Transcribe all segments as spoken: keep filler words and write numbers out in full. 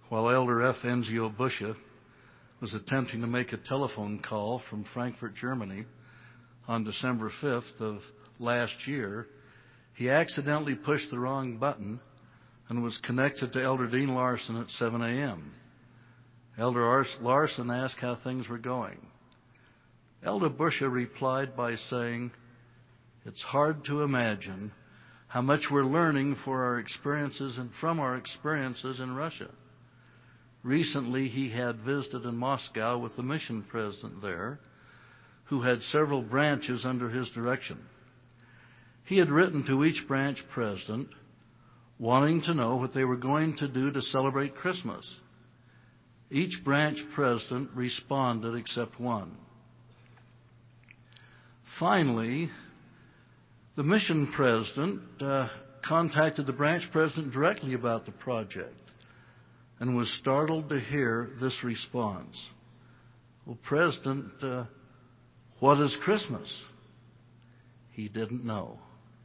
while Elder F. Enzio Busche was attempting to make a telephone call from Frankfurt, Germany on December fifth of last year, he accidentally pushed the wrong button and was connected to Elder Dean Larson at seven a.m. Elder Larson asked how things were going. Elder Busche replied by saying, "It's hard to imagine how much we're learning for our experiences and from our experiences in Russia." Recently, he had visited in Moscow with the mission president there, who had several branches under his direction. He had written to each branch president wanting to know what they were going to do to celebrate Christmas. Each branch president responded except one. Finally, the mission president uh, contacted the branch president directly about the project and was startled to hear this response. "Well, President, uh, what is Christmas?" He didn't know.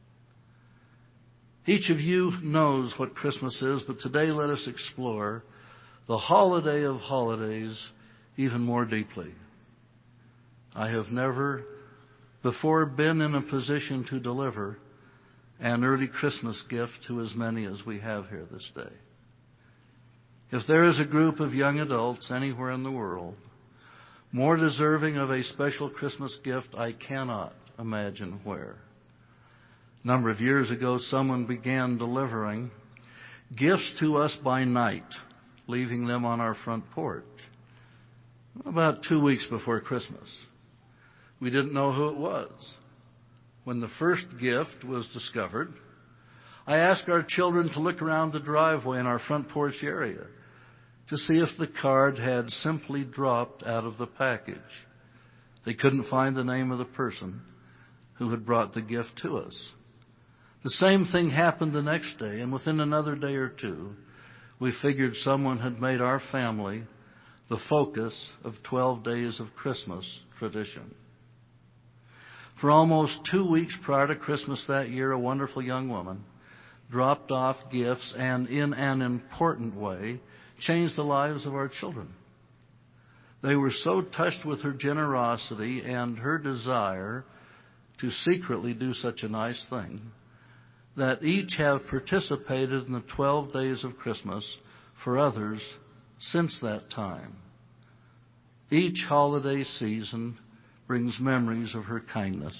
Each of you knows what Christmas is, but today let us explore the holiday of holidays even more deeply. I have never before been in a position to deliver an early Christmas gift to as many as we have here this day. If there is a group of young adults anywhere in the world more deserving of a special Christmas gift, I cannot imagine where. A number of years ago, someone began delivering gifts to us by night, leaving them on our front porch, about two weeks before Christmas. We didn't know who it was. When the first gift was discovered, I asked our children to look around the driveway in our front porch area to see if the card had simply dropped out of the package. They couldn't find the name of the person who had brought the gift to us. The same thing happened the next day, and within another day or two, we figured someone had made our family the focus of twelve days of Christmas tradition. For almost two weeks prior to Christmas that year, a wonderful young woman dropped off gifts and, in an important way, changed the lives of our children. They were so touched with her generosity and her desire to secretly do such a nice thing that each have participated in the twelve days of Christmas for others since that time. Each holiday season brings memories of her kindness.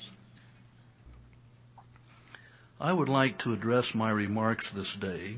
I would like to address my remarks this day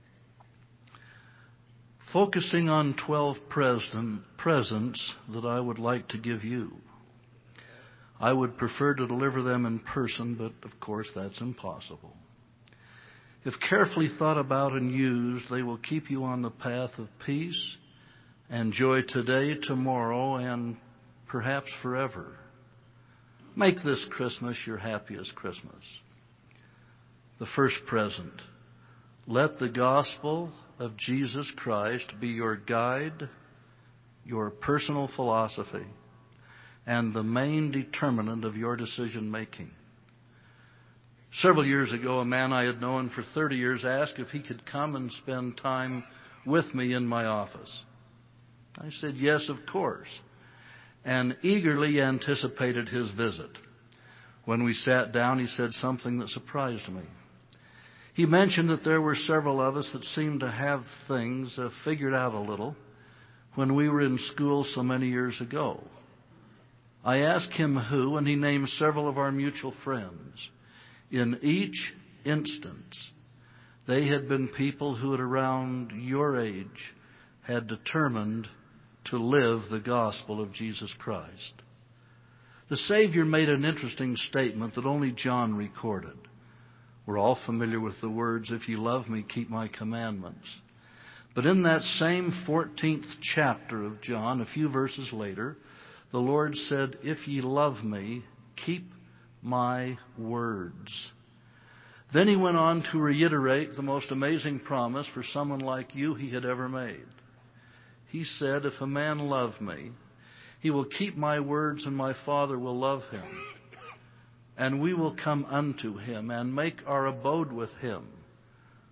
focusing on twelve present, presents that I would like to give you. I would prefer to deliver them in person, but of course that's impossible. If carefully thought about and used, they will keep you on the path of peace and joy today, tomorrow, and perhaps forever. Make this Christmas your happiest Christmas. The first present. Let the gospel of Jesus Christ be your guide, your personal philosophy, and the main determinant of your decision making. Several years ago, a man I had known for thirty years asked if he could come and spend time with me in my office. I said, yes, of course, and eagerly anticipated his visit. When we sat down, he said something that surprised me. He mentioned that there were several of us that seemed to have things uh, figured out a little when we were in school so many years ago. I asked him who, and he named several of our mutual friends. In each instance, they had been people who at around your age had determined to live the gospel of Jesus Christ. The Savior made an interesting statement that only John recorded. We're all familiar with the words, "If you love me, keep my commandments." But in that same fourteenth chapter of John, a few verses later, the Lord said, "If ye love me, keep my words." Then he went on to reiterate the most amazing promise for someone like you he had ever made. He said, "If a man love me, he will keep my words, and my Father will love him. And we will come unto him and make our abode with him.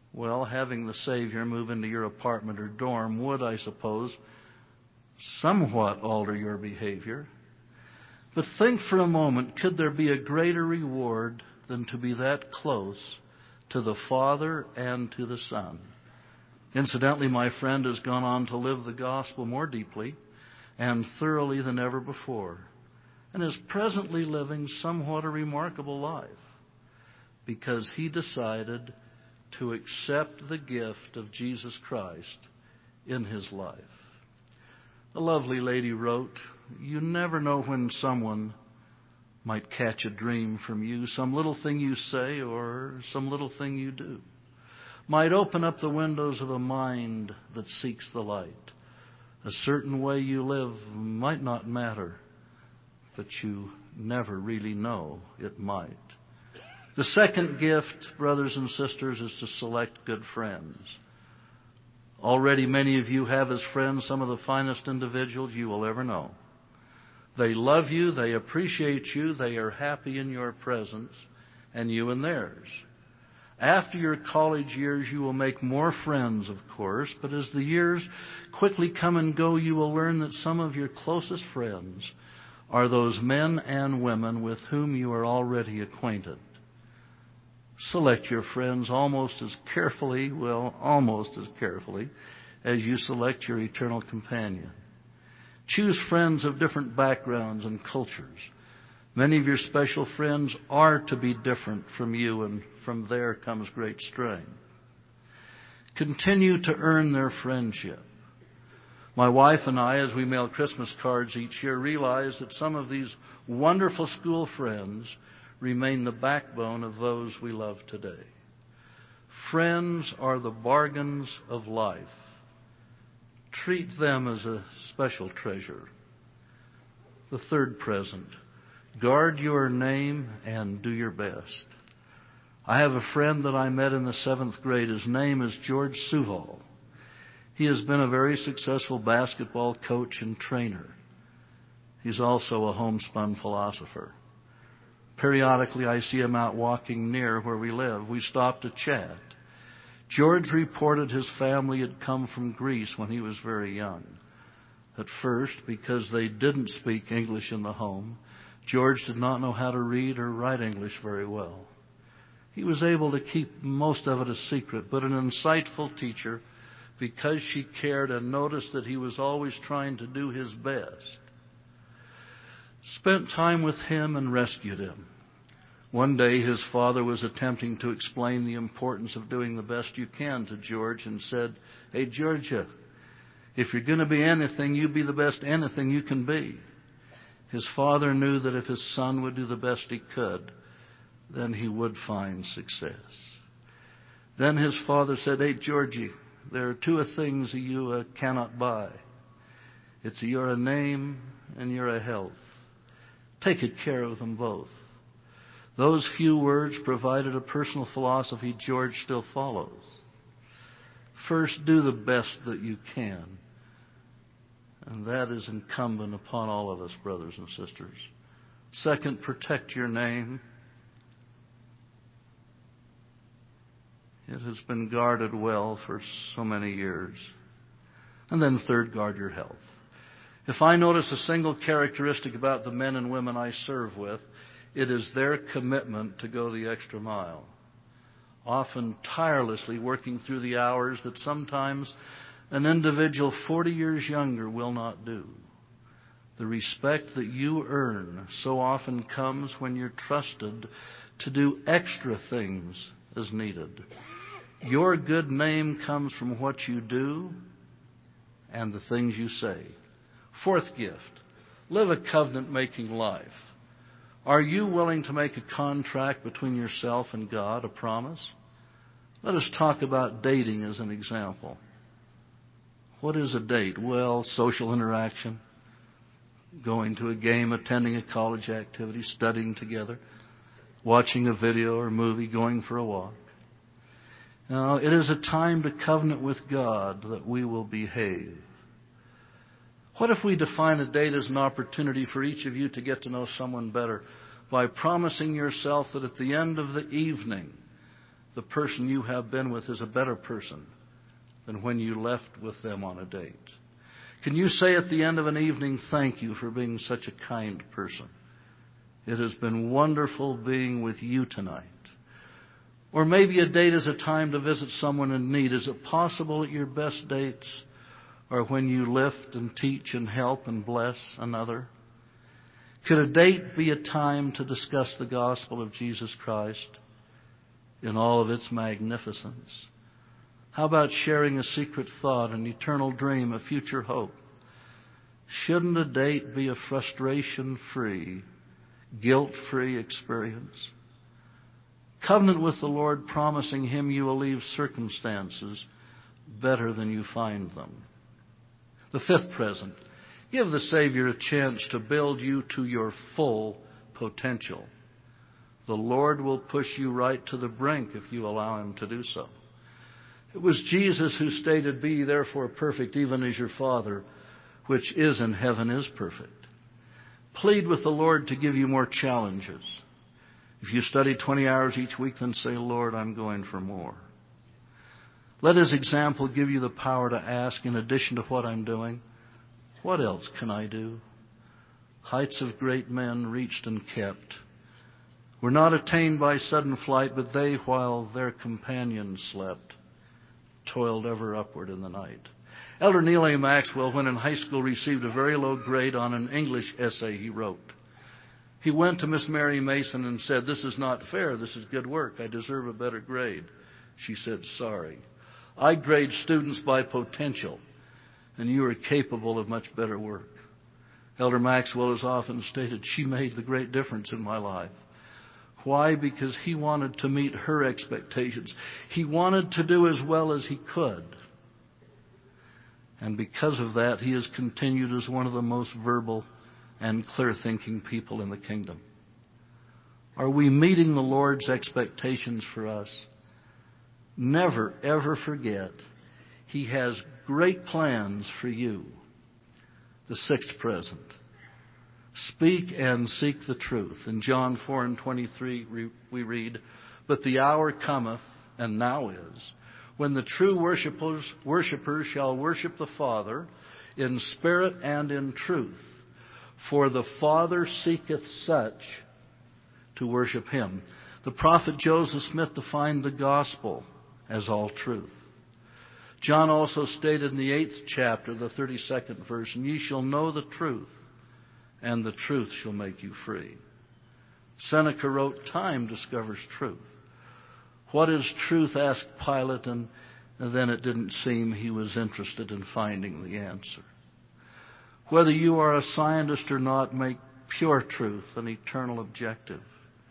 Well, having the Savior move into your apartment or dorm would, I suppose, somewhat alter your behavior. But think for a moment, could there be a greater reward than to be that close to the Father and to the Son? Incidentally, my friend has gone on to live the gospel more deeply and thoroughly than ever before, and is presently living somewhat a remarkable life because he decided to accept the gift of Jesus Christ in his life. The lovely lady wrote, "You never know when someone might catch a dream from you. Some little thing you say or some little thing you do might open up the windows of a mind that seeks the light. A certain way you live might not matter, but you never really know it might." The second gift, brothers and sisters, is to select good friends. Already many of you have as friends some of the finest individuals you will ever know. They love you, they appreciate you, they are happy in your presence, and you in theirs. After your college years, you will make more friends, of course, but as the years quickly come and go, you will learn that some of your closest friends are those men and women with whom you are already acquainted. Select your friends almost as carefully, well, almost as carefully, as you select your eternal companion. Choose friends of different backgrounds and cultures. Many of your special friends are to be different from you, and from there comes great strength. Continue to earn their friendship. My wife and I, as we mail Christmas cards each year, realize that some of these wonderful school friends remain the backbone of those we love today. Friends are the bargains of life. Treat them as a special treasure. The third present, guard your name and do your best. I have a friend that I met in the seventh grade. His name is George Suhal. He has been a very successful basketball coach and trainer. He's also a homespun philosopher. Periodically, I see him out walking near where we live. We stop to chat. George reported his family had come from Greece when he was very young. At first, because they didn't speak English in the home, George did not know how to read or write English very well. He was able to keep most of it a secret, but an insightful teacher, because she cared and noticed that he was always trying to do his best, spent time with him and rescued him. One day his father was attempting to explain the importance of doing the best you can to George and said, "Hey, Georgia, if you're going to be anything, you be the best anything you can be." His father knew that if his son would do the best he could, then he would find success. Then his father said, "Hey, Georgie, there are two things that you uh, cannot buy. It's you're a name and you're a health. Take care of them both." Those few words provided a personal philosophy George still follows. First, do the best that you can. And that is incumbent upon all of us, brothers and sisters. Second, protect your name. It has been guarded well for so many years. And then third, guard your health. If I notice a single characteristic about the men and women I serve with, it is their commitment to go the extra mile, often tirelessly working through the hours that sometimes an individual forty years younger will not do. The respect that you earn so often comes when you're trusted to do extra things as needed. Your good name comes from what you do and the things you say. Fourth gift, live a covenant-making life. Are you willing to make a contract between yourself and God, a promise? Let us talk about dating as an example. What is a date? Well, social interaction, going to a game, attending a college activity, studying together, watching a video or movie, going for a walk. Now, it is a time to covenant with God that we will behave. What if we define a date as an opportunity for each of you to get to know someone better by promising yourself that at the end of the evening, the person you have been with is a better person than when you left with them on a date? Can you say at the end of an evening, thank you for being such a kind person? It has been wonderful being with you tonight. Or maybe a date is a time to visit someone in need. Is it possible that your best dates are when you lift and teach and help and bless another? Could a date be a time to discuss the gospel of Jesus Christ in all of its magnificence? How about sharing a secret thought, an eternal dream, a future hope? Shouldn't a date be a frustration-free, guilt-free experience? Covenant with the Lord, promising Him you will leave circumstances better than you find them. The fifth present, give the Savior a chance to build you to your full potential. The Lord will push you right to the brink if you allow Him to do so. It was Jesus who stated, "Be ye therefore perfect, even as your Father, which is in heaven, is perfect." Plead with the Lord to give you more challenges. If you study twenty hours each week, then say, "Lord, I'm going for more." Let His example give you the power to ask, in addition to what I'm doing, what else can I do? Heights of great men reached and kept were not attained by sudden flight, but they, while their companions slept, toiled ever upward in the night. Elder Neal A. Maxwell, when in high school, received a very low grade on an English essay he wrote. He went to Miss Mary Mason and said, "This is not fair. This is good work. I deserve a better grade." She said, "Sorry. I grade students by potential, and you are capable of much better work." Elder Maxwell has often stated, "She made the great difference in my life." Why? Because he wanted to meet her expectations. He wanted to do as well as he could. And because of that, he has continued as one of the most verbal and clear-thinking people in the kingdom. Are we meeting the Lord's expectations for us? Never, ever forget, He has great plans for you. The sixth present. Speak and seek the truth. In John four and twenty-three we read, "But the hour cometh, and now is, when the true worshipers, worshipers shall worship the Father in spirit and in truth. For the Father seeketh such to worship Him." The prophet Joseph Smith defined the gospel as all truth. John also stated in the eighth chapter, the thirty-second verse, "And ye shall know the truth, and the truth shall make you free." Seneca wrote, "Time discovers truth." What is truth? Asked Pilate, and then it didn't seem he was interested in finding the answer. Whether you are a scientist or not, make pure truth an eternal objective.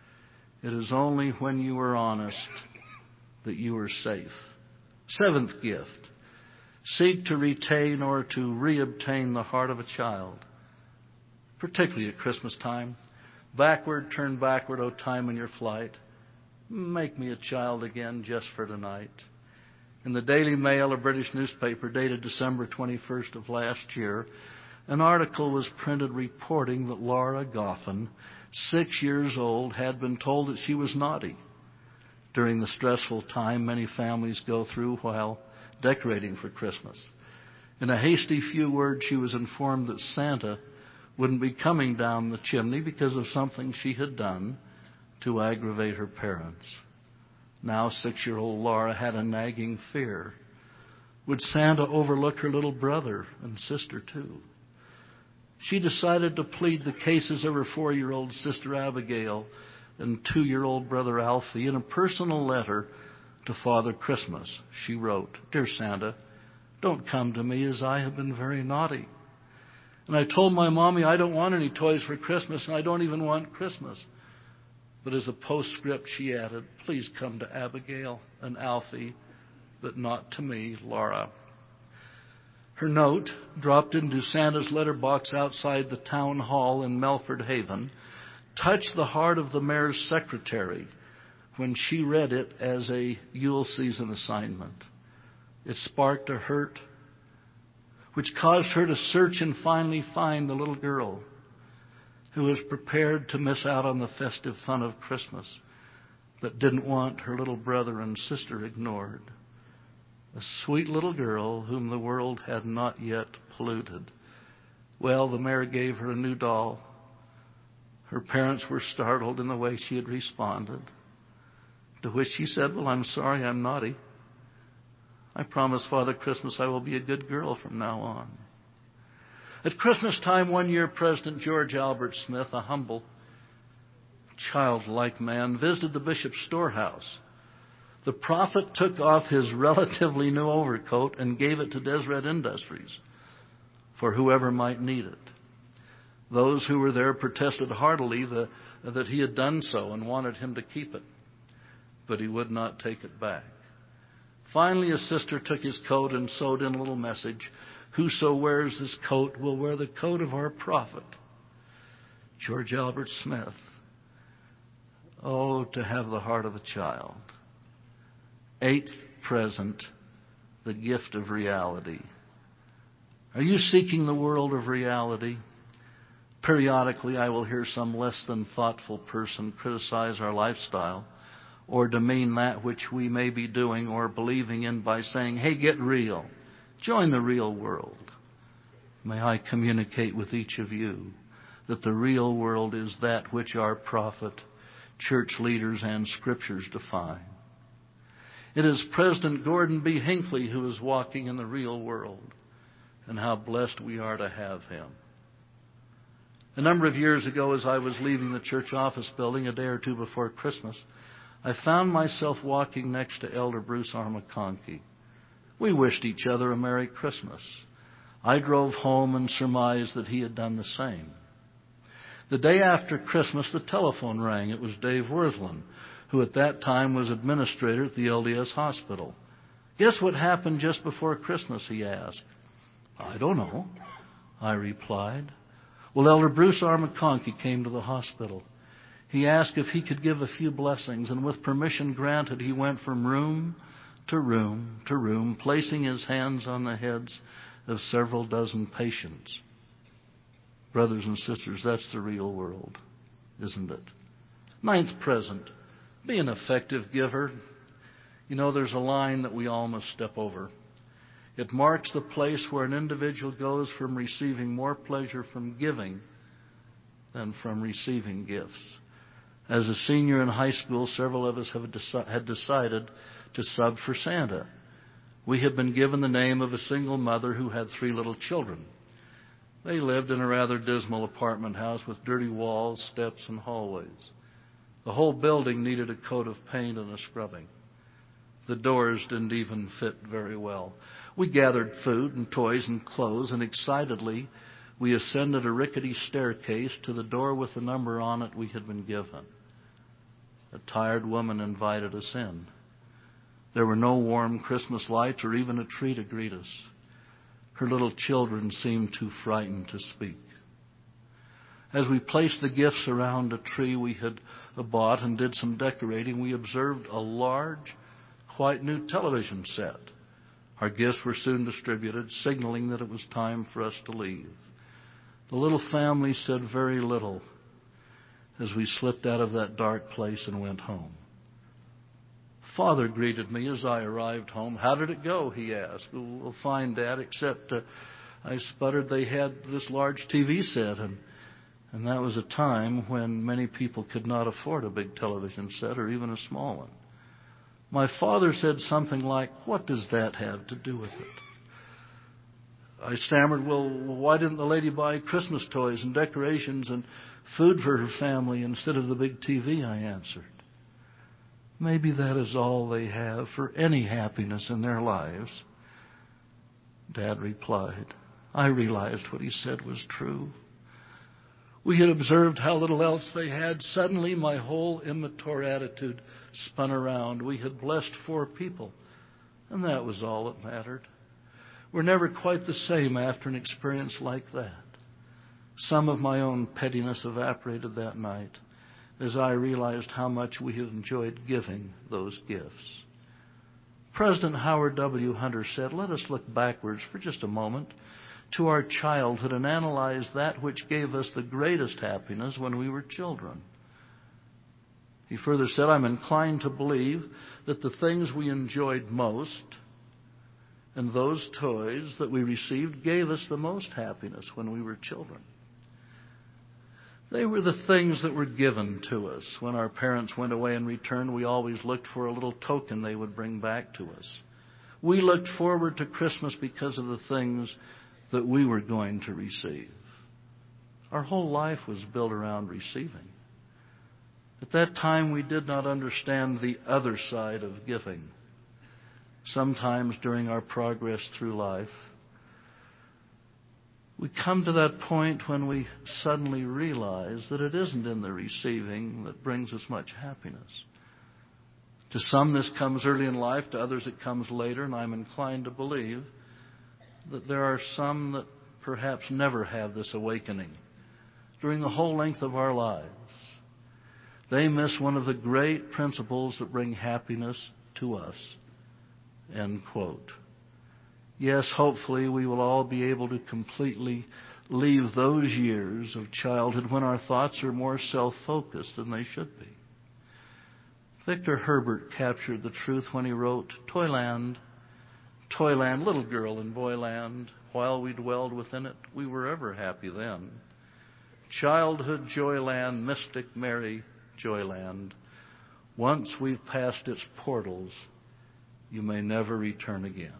It is only when you are honest that you are safe. Seventh gift. Seek to retain or to reobtain the heart of a child, particularly at Christmas time. Backward, turn backward, O time in your flight. Make me a child again just for tonight. In the Daily Mail, a British newspaper dated December twenty-first of last year, an article was printed reporting that Laura Goffin, six years old, had been told that she was naughty during the stressful time many families go through while decorating for Christmas. In a hasty few words, she was informed that Santa wouldn't be coming down the chimney because of something she had done to aggravate her parents. Now six-year-old Laura had a nagging fear. Would Santa overlook her little brother and sister too? She decided to plead the cases of her four-year-old sister Abigail and two-year-old brother Alfie. In a personal letter to Father Christmas, she wrote, "Dear Santa, don't come to me, as I have been very naughty. And I told my mommy I don't want any toys for Christmas, and I don't even want Christmas." But as a postscript, she added, "Please come to Abigail and Alfie, but not to me, Laura." Her note, dropped into Santa's letterbox outside the town hall in Melford Haven, touched the heart of the mayor's secretary when she read it as a Yule season assignment. It sparked a hurt which caused her to search and finally find the little girl who was prepared to miss out on the festive fun of Christmas that didn't want her little brother and sister ignored. A sweet little girl whom the world had not yet polluted. Well, the mayor gave her a new doll. Her parents were startled in the way she had responded, to which she said, "Well, I'm sorry, I'm naughty. I promise Father Christmas I will be a good girl from now on." At Christmas time one year, President George Albert Smith, a humble, childlike man, visited the bishop's storehouse. The prophet took off his relatively new overcoat and gave it to Deseret Industries for whoever might need it. Those who were there protested heartily the, that he had done so and wanted him to keep it, but he would not take it back. Finally, a sister took his coat and sewed in a little message: "Whoso wears this coat will wear the coat of our prophet, George Albert Smith." Oh, to have the heart of a child. Eighth present, the gift of reality. Are you seeking the world of reality? Periodically, I will hear some less than thoughtful person criticize our lifestyle or demean that which we may be doing or believing in by saying, "Hey, get real. Join the real world." May I communicate with each of you that the real world is that which our prophet, church leaders, and scriptures define. It is President Gordon B. Hinckley who is walking in the real world, and how blessed we are to have him. A number of years ago, as I was leaving the church office building a day or two before Christmas, I found myself walking next to Elder Bruce R. McConkie. We wished each other a Merry Christmas. I drove home and surmised that he had done the same. The day after Christmas, the telephone rang. It was Dave Worthland, who at that time was administrator at the L D S hospital. "Guess what happened just before Christmas?" he asked. "I don't know," I replied. Well, Elder Bruce R. McConkie came to the hospital. He asked if he could give a few blessings, and with permission granted, he went from room to room to room, placing his hands on the heads of several dozen patients. Brothers and sisters, that's the real world, isn't it? Ninth present, be an effective giver. You know, there's a line that we all must step over. It marks the place where an individual goes from receiving more pleasure from giving than from receiving gifts. As a senior in high school, several of us have deci- had decided to sub for Santa. We had been given the name of a single mother who had three little children. They lived in a rather dismal apartment house with dirty walls, steps, and hallways. The whole building needed a coat of paint and a scrubbing. The doors didn't even fit very well. We gathered food and toys and clothes, and excitedly we ascended a rickety staircase to the door with the number on it we had been given. A tired woman invited us in. There were no warm Christmas lights or even a tree to greet us. Her little children seemed too frightened to speak. As we placed the gifts around a tree we had bought and did some decorating, we observed a large, quite new television set. Our gifts were soon distributed, signaling that it was time for us to leave. The little family said very little as we slipped out of that dark place and went home. Father greeted me as I arrived home. "How did it go?" he asked. "Well, fine, Dad, except uh, I sputtered they had this large T V set, and, and that was a time when many people could not afford a big television set or even a small one." My father said something like, "What does that have to do with it?" I stammered, "Well, why didn't the lady buy Christmas toys and decorations and food for her family instead of the big T V?" I answered. "Maybe that is all they have for any happiness in their lives," Dad replied. I realized what he said was true. We had observed how little else they had. Suddenly, my whole immature attitude spun around. We had blessed four people, and that was all that mattered. We're never quite the same after an experience like that. Some of my own pettiness evaporated that night as I realized how much we had enjoyed giving those gifts. President Howard W. Hunter said, "Let us look backwards for just a moment to our childhood and analyze that which gave us the greatest happiness when we were children." He further said, I'm inclined to believe that the things we enjoyed most and those toys that we received gave us the most happiness when we were children. They were the things that were given to us. When our parents went away and returned, we always looked for a little token they would bring back to us. We looked forward to Christmas because of the things that we were going to receive. Our whole life was built around receiving. At that time, we did not understand the other side of giving. Sometimes during our progress through life, we come to that point when we suddenly realize that it isn't in the receiving that brings us much happiness. To some, this comes early in life. To others, it comes later. And I'm inclined to believe that there are some that perhaps never have this awakening during the whole length of our lives. They miss one of the great principles that bring happiness to us. End quote. Yes, hopefully we will all be able to completely leave those years of childhood when our thoughts are more self-focused than they should be. Victor Herbert captured the truth when he wrote, Toyland, Toyland, little girl in boyland, while we dwelled within it, we were ever happy then. Childhood joyland, mystic merry joyland. Once we've passed its portals, you may never return again.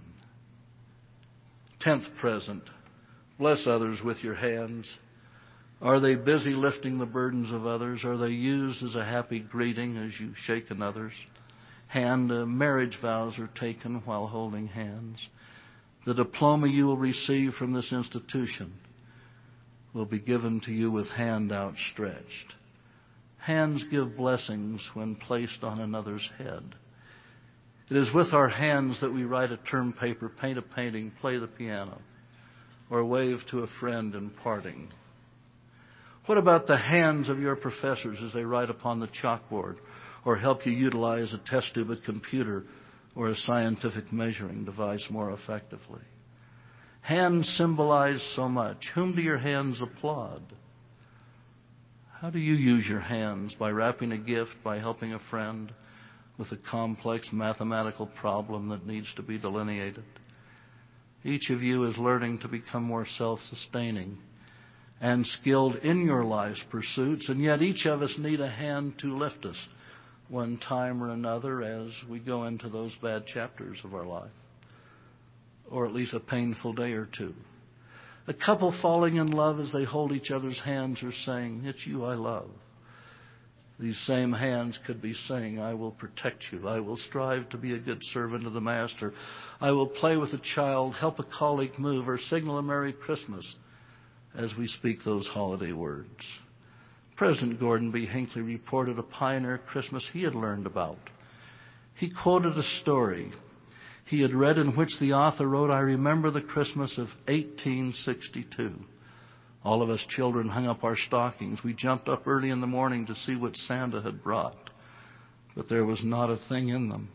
Tenth present, bless others with your hands. Are they busy lifting the burdens of others? Are they used as a happy greeting as you shake another's hand? Uh, marriage vows are taken while holding hands. The diploma you will receive from this institution will be given to you with hand outstretched. Hands give blessings when placed on another's head. It is with our hands that we write a term paper, paint a painting, play the piano, or wave to a friend in parting. What about the hands of your professors as they write upon the chalkboard or help you utilize a test tube, a computer, or a scientific measuring device more effectively? Hands symbolize so much. Whom do your hands applaud? How do you use your hands? By wrapping a gift, by helping a friend with a complex mathematical problem that needs to be delineated? Each of you is learning to become more self-sustaining and skilled in your life's pursuits, and yet each of us need a hand to lift us one time or another as we go into those bad chapters of our life, or at least a painful day or two. A couple falling in love as they hold each other's hands are saying, it's you I love. These same hands could be saying, I will protect you. I will strive to be a good servant of the Master. I will play with a child, help a colleague move, or signal a Merry Christmas as we speak those holiday words. President Gordon B. Hinckley reported a pioneer Christmas he had learned about. He quoted a story he had read in which the author wrote, I remember the Christmas of eighteen sixty-two. All of us children hung up our stockings. We jumped up early in the morning to see what Santa had brought, but there was not a thing in them.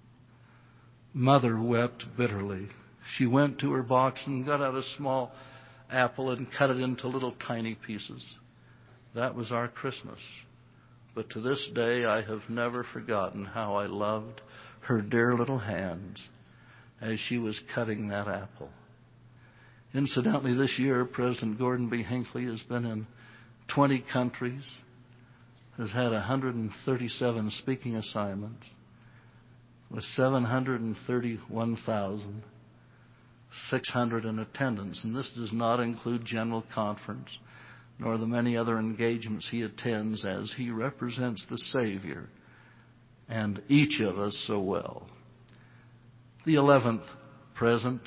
Mother wept bitterly. She went to her box and got out a small apple and cut it into little tiny pieces. That was our Christmas. But to this day, I have never forgotten how I loved her dear little hands as she was cutting that apple. Incidentally, this year, President Gordon B. Hinckley has been in twenty countries, has had one hundred thirty-seven speaking assignments, with seven hundred thirty-one thousand six hundred in attendance. And this does not include General Conference, nor the many other engagements he attends as he represents the Savior and each of us so well. The eleventh present,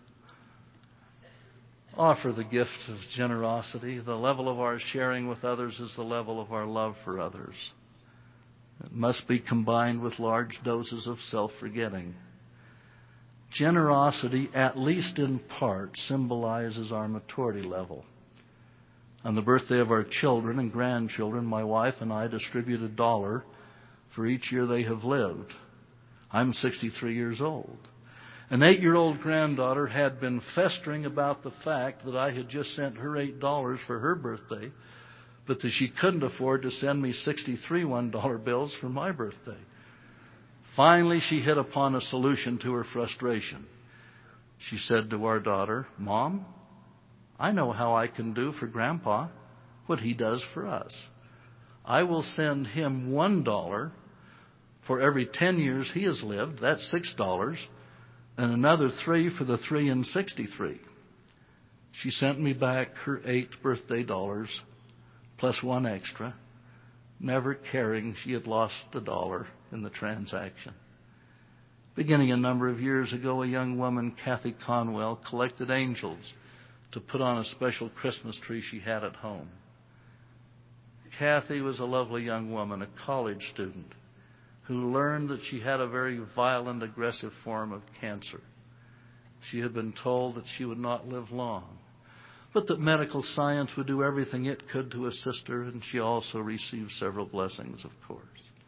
offer the gift of generosity. The level of our sharing with others is the level of our love for others. It must be combined with large doses of self-forgetting. Generosity, at least in part, symbolizes our maturity level. On the birthday of our children and grandchildren, my wife and I distribute a dollar for each year they have lived. I'm sixty-three years old. An eight-year-old granddaughter had been festering about the fact that I had just sent her eight dollars for her birthday, but that she couldn't afford to send me sixty-three one-dollar bills for my birthday. Finally, she hit upon a solution to her frustration. She said to our daughter, "Mom, I know how I can do for Grandpa what he does for us. I will send him one dollar for every ten years he has lived. That's six dollars. And another three for the three and sixty-three." She sent me back her eight birthday dollars plus one extra, never caring she had lost a dollar in the transaction. Beginning a number of years ago, a young woman, Kathy Conwell, collected angels to put on a special Christmas tree she had at home. Kathy was a lovely young woman, a college student, who learned that she had a very violent, aggressive form of cancer. She had been told that she would not live long, but that medical science would do everything it could to assist her, and she also received several blessings, of course.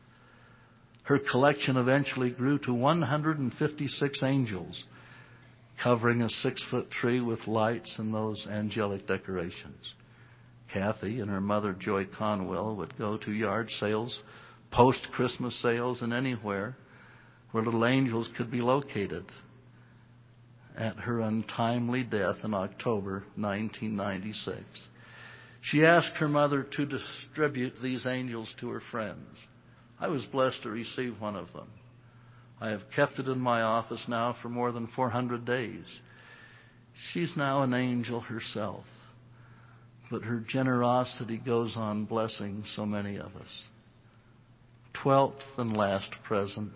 Her collection eventually grew to one hundred fifty-six angels, covering a six-foot tree with lights and those angelic decorations. Kathy and her mother, Joy Conwell, would go to yard sales, post-Christmas sales, and anywhere where little angels could be located. At her untimely death in October nineteen ninety-six, she asked her mother to distribute these angels to her friends. I was blessed to receive one of them. I have kept it in my office now for more than four hundred days. She's now an angel herself, but her generosity goes on blessing so many of us. Twelfth and last present,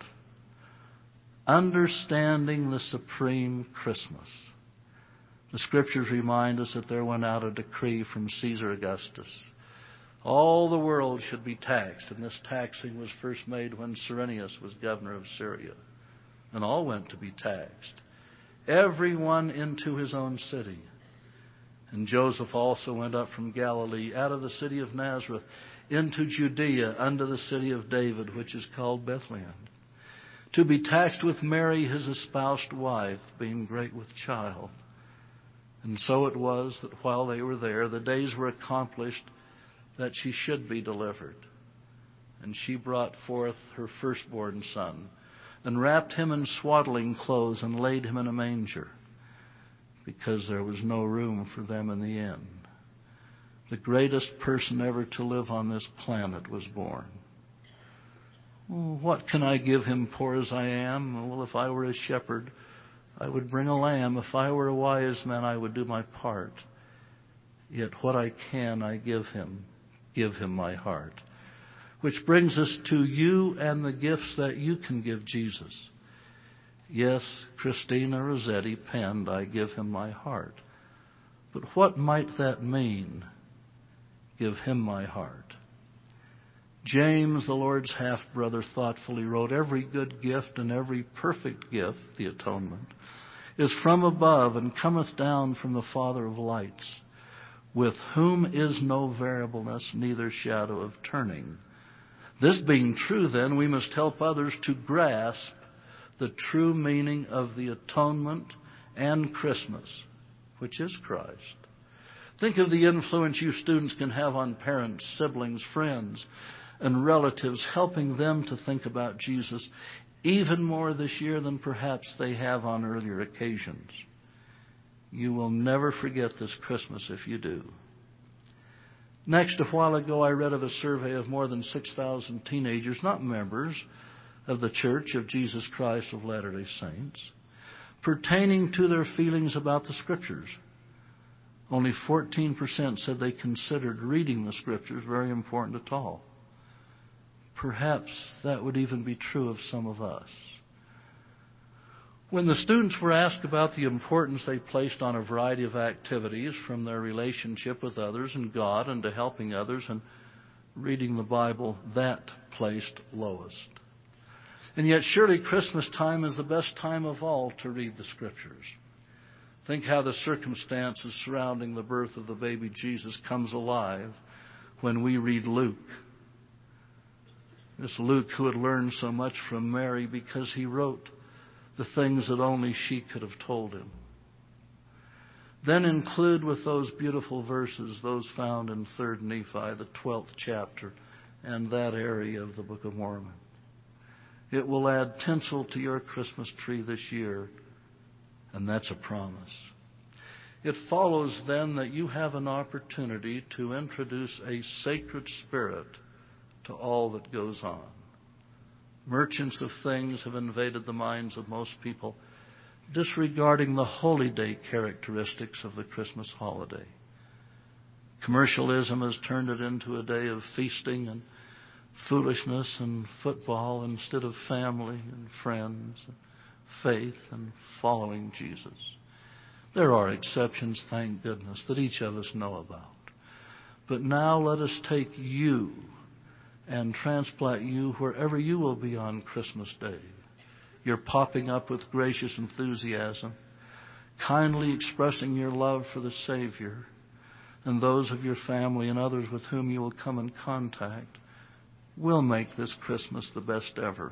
understanding the supreme Christmas. The Scriptures remind us that there went out a decree from Caesar Augustus. All the world should be taxed, and this taxing was first made when Cyrenius was governor of Syria. And all went to be taxed. Everyone into his own city. And Joseph also went up from Galilee, out of the city of Nazareth, into Judea, unto the city of David, which is called Bethlehem, to be taxed with Mary, his espoused wife, being great with child. And so it was that while they were there, the days were accomplished that she should be delivered. And she brought forth her firstborn son, and wrapped him in swaddling clothes, and laid him in a manger, because there was no room for them in the inn. The greatest person ever to live on this planet was born. What can I give him, poor as I am? Well, if I were a shepherd, I would bring a lamb. If I were a wise man, I would do my part. Yet what I can, I give him. Give him my heart. Which brings us to you and the gifts that you can give Jesus. Yes, Christina Rossetti penned, I give him my heart. But what might that mean? Give him my heart. James, the Lord's half-brother, thoughtfully wrote, every good gift and every perfect gift, the atonement, is from above and cometh down from the Father of lights, with whom is no variableness, neither shadow of turning. This being true, then, we must help others to grasp the true meaning of the atonement and Christmas, which is Christ. Think of the influence you students can have on parents, siblings, friends, and relatives, helping them to think about Jesus even more this year than perhaps they have on earlier occasions. You will never forget this Christmas if you do. Next, a while ago, I read of a survey of more than six thousand teenagers, not members of the Church of Jesus Christ of Latter-day Saints, pertaining to their feelings about the Scriptures. Only fourteen percent said they considered reading the Scriptures very important at all. Perhaps that would even be true of some of us. When the students were asked about the importance they placed on a variety of activities, from their relationship with others and God and to helping others and reading the Bible, that placed lowest. And yet surely Christmas time is the best time of all to read the Scriptures. Think how the circumstances surrounding the birth of the baby Jesus comes alive when we read Luke. This Luke who had learned so much from Mary because he wrote the things that only she could have told him. Then include with those beautiful verses those found in Third Nephi, the twelfth chapter, and that area of the Book of Mormon. It will add tinsel to your Christmas tree this year, and that's a promise. It follows then that you have an opportunity to introduce a sacred spirit to all that goes on. Merchants of things have invaded the minds of most people, disregarding the holy day characteristics of the Christmas holiday. Commercialism has turned it into a day of feasting and foolishness and football instead of family and friends, and faith and following Jesus. There are exceptions, thank goodness, that each of us know about. But now let us take you and transplant you wherever you will be on Christmas Day. You're popping up with gracious enthusiasm, kindly expressing your love for the Savior and those of your family and others with whom you will come in contact. We'll make this Christmas the best ever.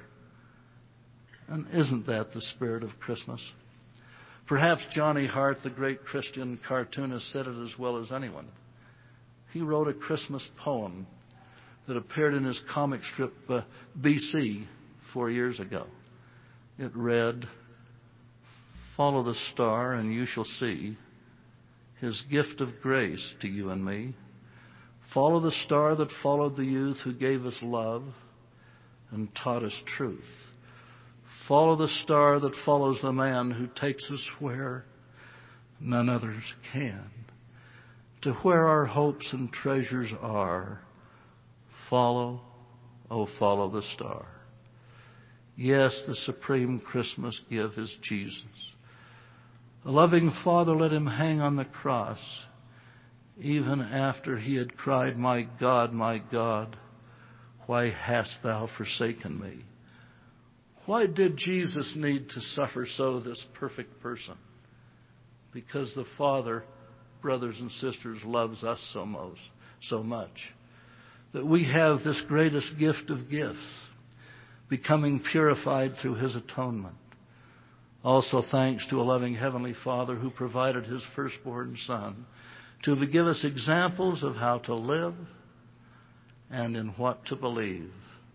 And isn't that the spirit of Christmas? Perhaps Johnny Hart, the great Christian cartoonist, said it as well as anyone. He wrote a Christmas poem that appeared in his comic strip uh, B C four years ago. It read, "Follow the star and you shall see His gift of grace to you and me. Follow the star that followed the youth who gave us love and taught us truth. Follow the star that follows the man who takes us where none others can. To where our hopes and treasures are, follow, oh follow the star." Yes, the supreme Christmas gift is Jesus. A loving Father let him hang on the cross, even after he had cried, "My God, my God, why hast thou forsaken me?" Why did Jesus need to suffer so, this perfect person? Because the Father, brothers and sisters, loves us so most, so much, that we have this greatest gift of gifts, becoming purified through His atonement. Also thanks to a loving Heavenly Father who provided His firstborn Son to give us examples of how to live and in what to believe.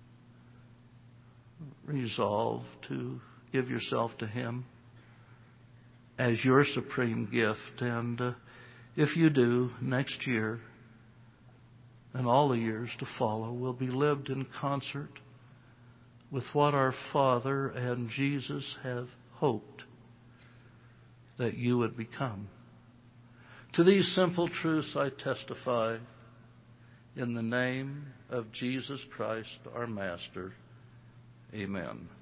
Resolve to give yourself to Him as your supreme gift. And uh, if you do, next year and all the years to follow will be lived in concert with what our Father and Jesus have hoped that you would become. To these simple truths I testify in the name of Jesus Christ, our Master. Amen.